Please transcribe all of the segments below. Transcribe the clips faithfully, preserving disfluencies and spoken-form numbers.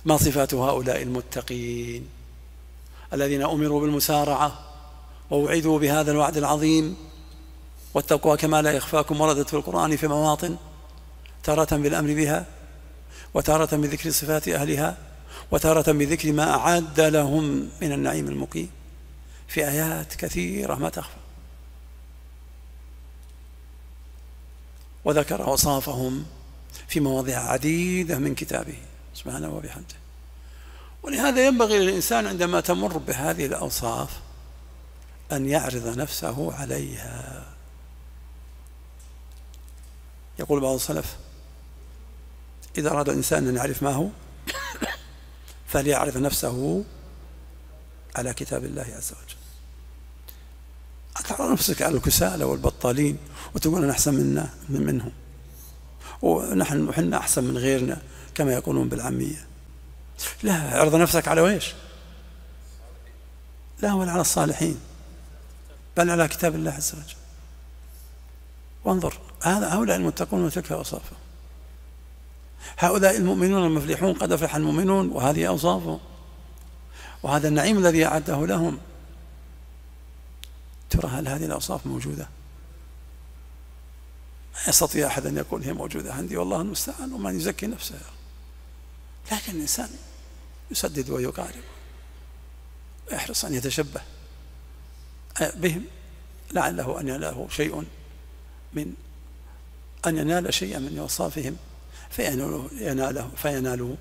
ما صفات هؤلاء المتقين الذين أمروا بالمسارعة ووعدوا بهذا الوعد العظيم؟ والتقوى كما لا يخفاكم وردت في القرآن في مواطن، تارة بالأمر بها، وتارة بذكر صفات أهلها، وتارة بذكر ما أعد لهم من النعيم المقيم، في آيات كثيرة ما تخفى. وذكر أوصافهم في مواضع عديدة من كتابه سبحانه وبحمده. ولهذا ينبغي للإنسان عندما تمر بهذه الأوصاف أن يعرض نفسه عليها. يقول بعض السلف: إذا أراد الإنسان أن يعرف ما هو فليعرض نفسه على كتاب الله عز وجل. تعرض نفسك على الكسالى والبطالين وتقول أنا أحسن منا من منهم، ونحن وحنا أحسن من غيرنا كما يقولون بالعامية. لا، عرض نفسك على ويش؟ لا، ولا على الصالحين، بل على كتاب الله عز وجل. وانظر، هذا هؤلاء المتقون وتلك أوصافهم. هؤلاء المؤمنون المفلحون قد أفلح المؤمنون، وهذه أوصافهم، وهذا النعيم الذي أعده لهم. ترى هل هذه الأوصاف موجودة؟ ما يستطيع أحد أن يقول هي موجودة عندي، والله المستعان، ومن يزكي نفسه. لكن الإنسان يسدد ويقارب ويحرص أن يتشبه بهم، لعله أن يناله شيء من أن ينال شيئا من أوصافهم فيناله فيناله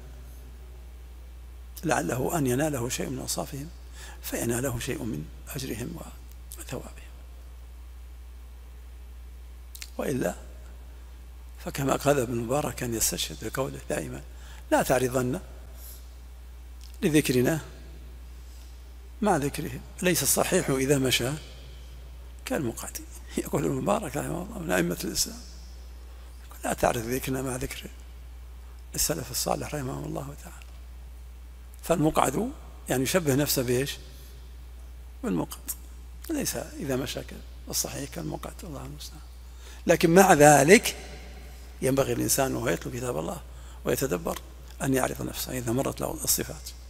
لعله أن يناله شيء من أوصافهم فيناله شيء من أجرهم وثوابهم. وإلا فكما قال ابن المبارك كان يستشهد بقوله دائما: لا تعرضن لذكرنا مع ذكرهم، ليس الصحيح إذا مشى كالمقعد. يقول ابن المبارك رحمه الله من أئمة الإسلام: لا تعرض ذكرنا مع ذكر السلف الصالح رحمه الله تعالى. فالمقعد يعني يشبه نفسه بإيش؟ بالمقعد، ليس إذا مشى الصحيح كالمقعد، الله المستعان. لكن مع ذلك ينبغي الإنسان وهو يتلو كتاب الله ويتدبر أن يعرف نفسه إذا مرت له الصفات.